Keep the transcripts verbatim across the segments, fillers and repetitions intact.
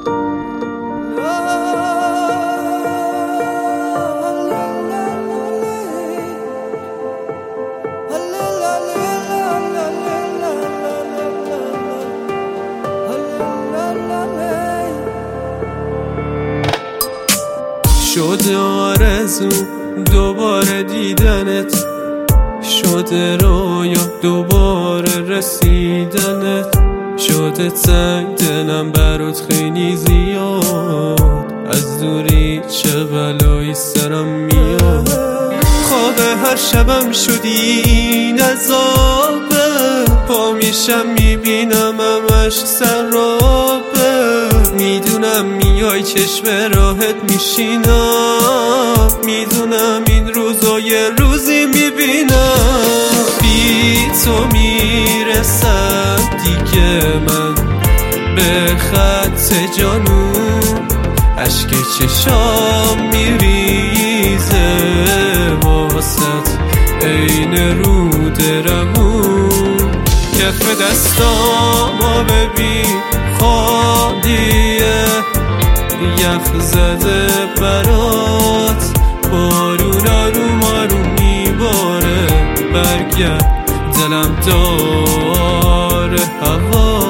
شده آرزو دوباره دیدنت، شده رویا دوباره رسیدنت، شده تنگ دلم برات خیلی زیاد، از دوری چه بلایی سرم میاد. خواب هر شبم شدی این عذابه، پا میشم میبینم همش سرابه، میدونم میای چشم راحت میشینم، میدونم این روزای روزی میبینم، بی تو میرسم دیگه من به خط جانون، عشق چشام میریزه واسط عین رود روون، کف دستامو ببین خالیه، یخ زده برات، بارون آروم آروم میباره، برگرد دلم داره هوا.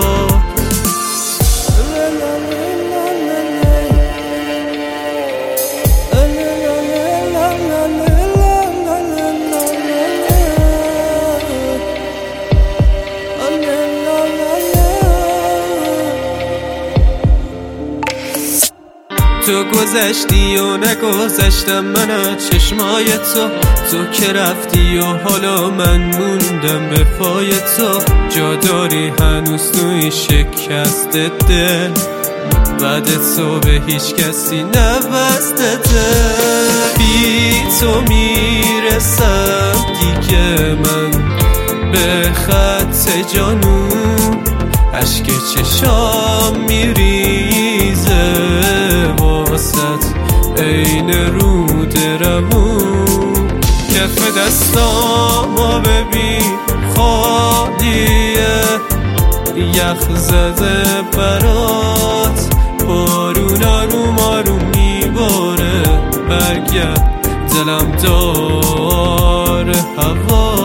تو گذشتی و نگذشتم من از چشمای تو، تو که رفتی و حالا من موندم به پای تو، جا داری هنوز توی شکست دل، بعد تو به هیچ کسی نبسته، بی تو میرسم دیگه من به خط جانون، عشق چشام میریزه واسط عین رود روون، کف دستامو ببین خالیه، یخ زده برات، بارون آروم آروم میباره، برگرد دلم داره هوا.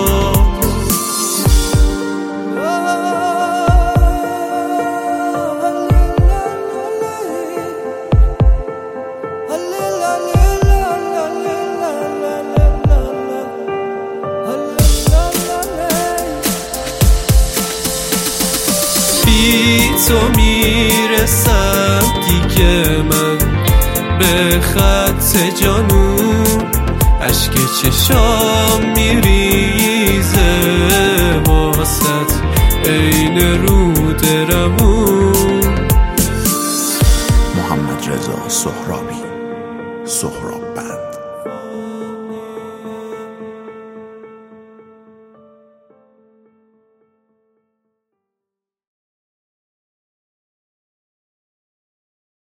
بی تو میرسم دیگه من به خط جانون، عشق چشام میریزه واسط عین رود روون. محمد رضا سهرابی، سهراب بند.